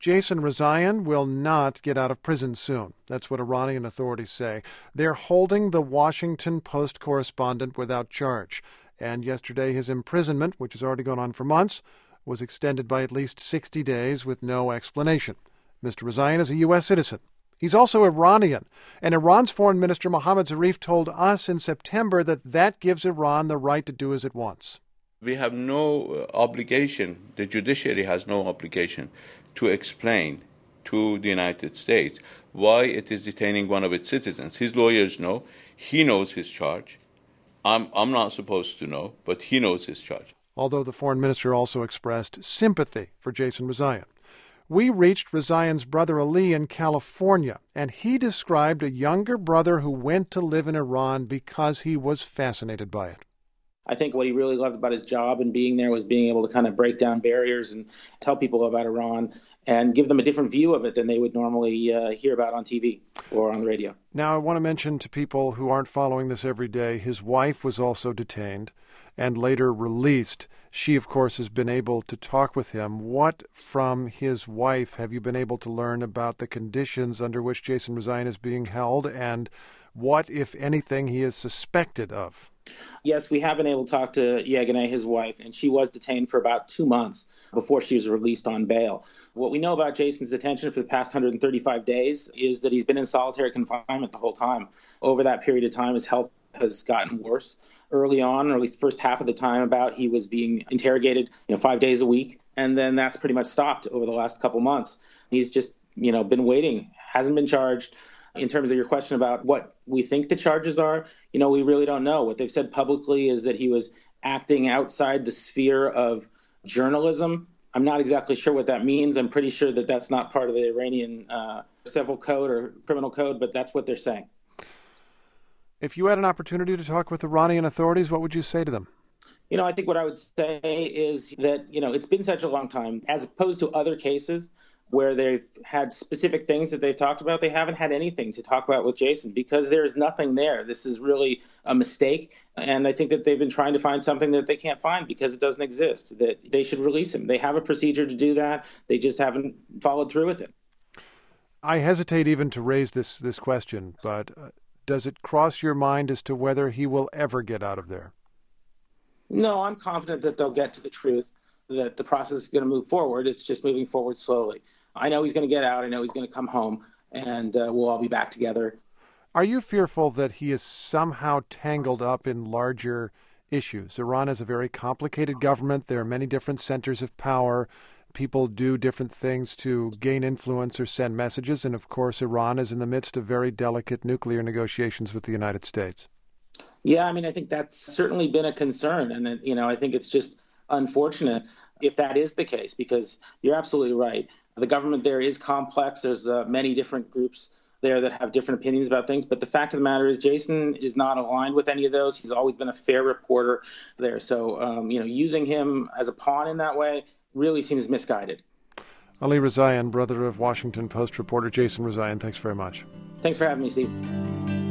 Jason Rezaian will not get out of prison soon. That's what Iranian authorities say. They're holding the Washington Post correspondent without charge. And yesterday his imprisonment, which has already gone on for months, was extended by at least 60 days with no explanation. Mr. Rezaian is a U.S. citizen. He's also Iranian, and Iran's Foreign Minister Mohammad Zarif told us in September that gives Iran the right to do as it wants. We have no obligation, the judiciary has no obligation to explain to the United States why it is detaining one of its citizens. His lawyers know. He knows his charge. I'm not supposed to know, but he knows his charge. Although the foreign minister also expressed sympathy for Jason Rezaian. We reached Rezaian's brother Ali in California, and he described a younger brother who went to live in Iran because he was fascinated by it. I think what he really loved about his job and being there was being able to kind of break down barriers and tell people about Iran and give them a different view of it than they would normally hear about on TV or on the radio. Now, I want to mention to people who aren't following this every day, his wife was also detained and later released. She, of course, has been able to talk with him. What from his wife have you been able to learn about the conditions under which Jason Rezaian is being held, and what, if anything, he is suspected of? Yes, we have been able to talk to Yeganeh, his wife, and she was detained for about 2 months before she was released on bail. What we know about Jason's detention for the past 135 days is that he's been in solitary confinement the whole time. Over that period of time, his health has gotten worse. Early on, or at least the first half of the time, he was being interrogated 5 days a week, and then that's pretty much stopped over the last couple months. He's just been waiting, hasn't been charged. In terms of your question about what we think the charges are, we really don't know. What they've said publicly is that he was acting outside the sphere of journalism. I'm not exactly sure what that means. I'm pretty sure that that's not part of the Iranian civil code or criminal code, but that's what they're saying. If you had an opportunity to talk with Iranian authorities, what would you say to them? I think what I would say is that, it's been such a long time, as opposed to other cases where they've had specific things that they've talked about. They haven't had anything to talk about with Jason because there's nothing there. This is really a mistake. And I think that they've been trying to find something that they can't find because it doesn't exist, that they should release him. They have a procedure to do that. They just haven't followed through with it. I hesitate even to raise this question, but does it cross your mind as to whether he will ever get out of there? No, I'm confident that they'll get to the truth, that the process is going to move forward. It's just moving forward slowly. I know he's going to get out. I know he's going to come home, and we'll all be back together. Are you fearful that he is somehow tangled up in larger issues? Iran is a very complicated government. There are many different centers of power. People do different things to gain influence or send messages. And, of course, Iran is in the midst of very delicate nuclear negotiations with the United States. Yeah, I think that's certainly been a concern. And, I think it's just unfortunate if that is the case, because you're absolutely right. The government there is complex. There's many different groups there that have different opinions about things. But the fact of the matter is Jason is not aligned with any of those. He's always been a fair reporter there. So, using him as a pawn in that way really seems misguided. Ali Rezaian, brother of Washington Post reporter Jason Rezaian, thanks very much. Thanks for having me, Steve.